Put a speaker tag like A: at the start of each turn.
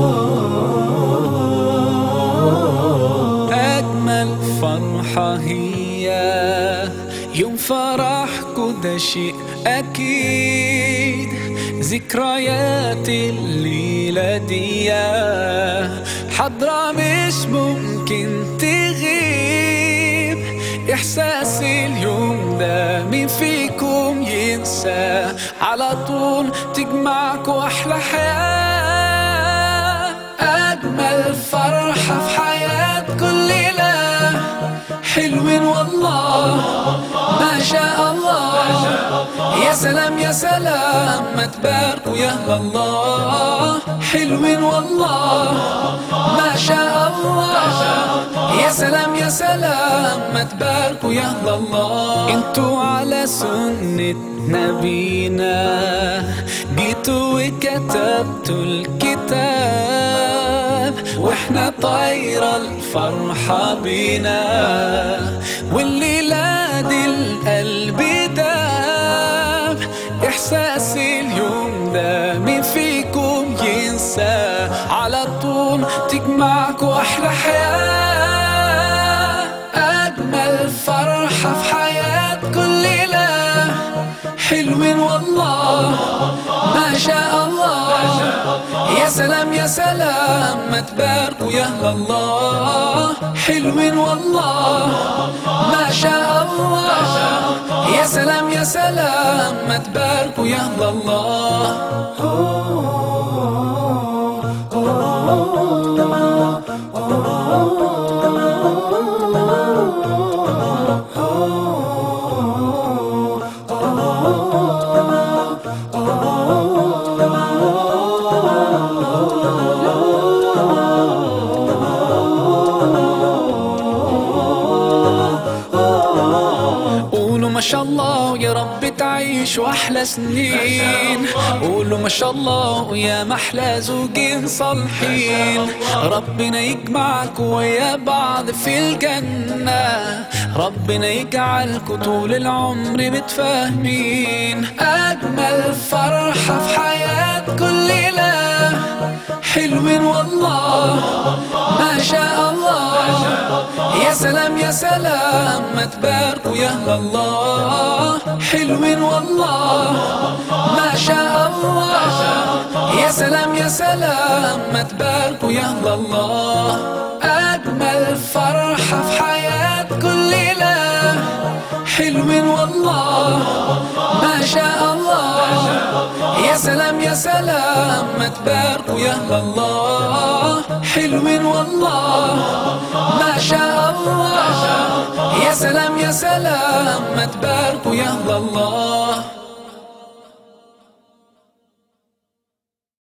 A: أجمل فرحة هي يوم فرحكوا، ده شيء أكيد. ذكريات الليلة دي حضرة مش ممكن تغيب. إحساس اليوم ده مين فيكم ينسى؟ على طول تجمعكوا أحلى حياة. أجمل فرحة في حياة كل ليلة، حلوين والله ما شاء الله. يا سلام يا سلام ما تباركوا يا الله. حلوين والله ما شاء الله. يا سلام يا سلام ما تباركوا يا الله. انتوا على سنة نبينا جيتوا وكتبتوا الكتاب، واحنا طايرة الفرحة بينا، والليلة دي القلب داب. إحساس اليوم ده مين فيكم ينسى؟ على طول تجمعكوا أحلى حياة. أجمل فرحة في حياة كل ليلة، حلوين والله ما شاء الله. يا سلام يا سلام ما تباركوا يا الله. حلوين والله ما شاء الله. يا سلام يا سلام ما تباركوا يا الله. ما شاء الله يا رب تعيشوا أحلى سنين. قولوا ما شاء الله يا محلى زوجين صالحين. ربنا يجمعكوا ويا بعض في الجنة، ربنا يجعلكوا طول العمر متفاهمين. أجمل فرحة في حياة كل ليلة، حلوين والله ما شاء الله. يا سلام يا سلام ما تباركوا يا الله. حلوين والله ما شاء الله. يا سلام يا سلام ما تباركوا يا الله. أجمل فرحة في حياة كل ليلة، حلوين والله ما شاء الله. يا سلام يا سلام ما تباركوا يا الله. حلوين والله ما شاء الله. يا سلام يا سلام ما تباركوا يا الله.